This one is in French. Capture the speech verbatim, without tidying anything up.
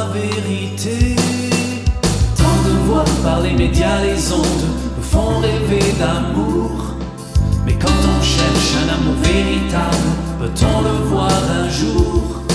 la vérité. Tant de voix par les médias, les ondes nous font rêver d'amour. Mais quand on cherche un amour véritable, peut-on le voir un jour?